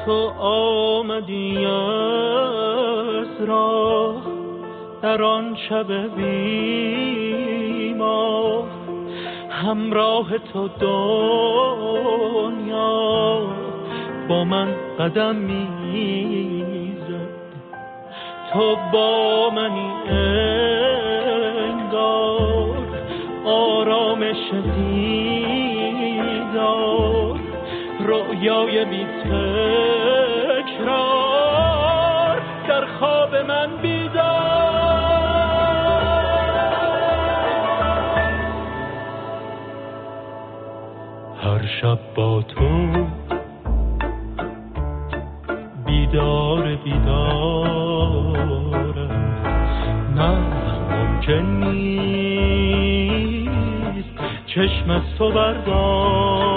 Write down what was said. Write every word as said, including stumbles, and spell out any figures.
تو آمدی از راه در آن شب بیما، همراه تو دنیا با من قدم میزد. تو با منی انگار آرامش دیدار، رویای بی تکرار در خواب من بیدار. هر شب با تو بیدار بیدارم، نه ممکن نیست چشم از تو بردارم.